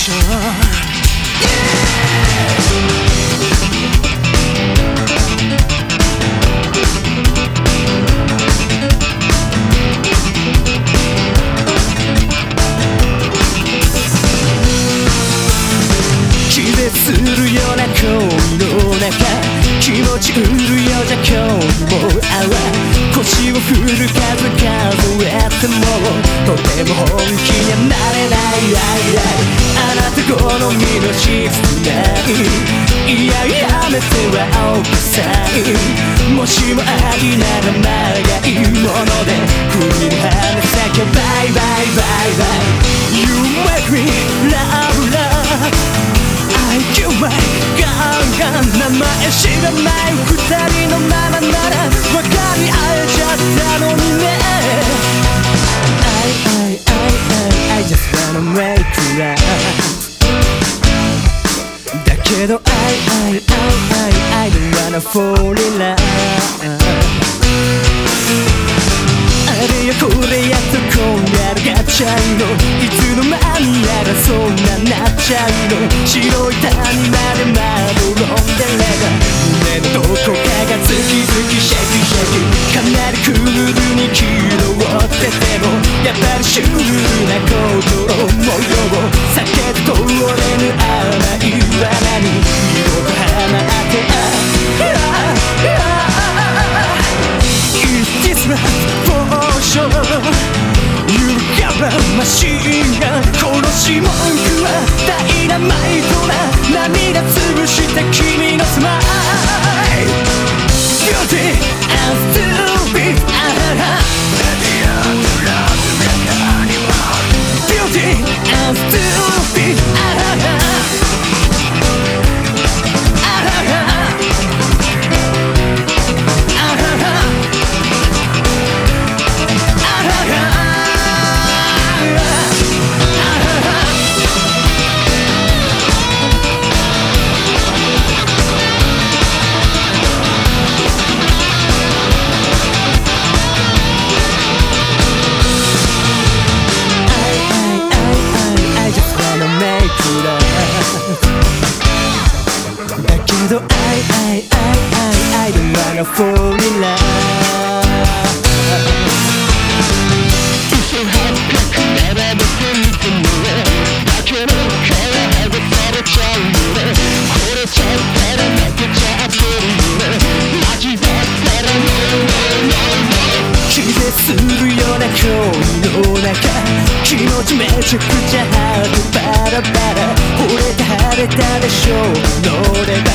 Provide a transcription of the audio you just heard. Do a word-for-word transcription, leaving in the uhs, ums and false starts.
するような恋の中気持ち売るようじゃ今日もあわ腰を振る数数えてもとても本気にはなれないあなた好みの質ないいややめてはおくさいもしも愛なら長いもので振り離さけバイバイバイバイ You make me love love I give my ガンガン名前知らない二人のままなら分かり合えちゃったのにね I, I, I, I, I just wanna make love だけど I, I, I, I, I don't wanna fall in love あれやこれやとこんがらがっちゃうのいつの間にやらそんななっちゃうの白い谷までまどろんでれば胸のどこかがズキズキシャキシャキかなりクールに気取っててもやっぱりシュールなことを模様避けて通れぬ甘い罠に二度とハマってあ Is this right for sure? You got a machine gun 殺し文句はダイナマイトな涙潰した君のスマイル Beauty and stupid Beauty and stupidだけど I, I, I, I, I don't wanna fall in love 嘘はっかくならどこにでもだけどから外されちゃうよねこれちゃったら負けちゃってるよねマジだったら No, no, no, no 気絶するような恋の中気持ちめちゃくちゃハートバラバラ惚れた晴れたでしょう乗れ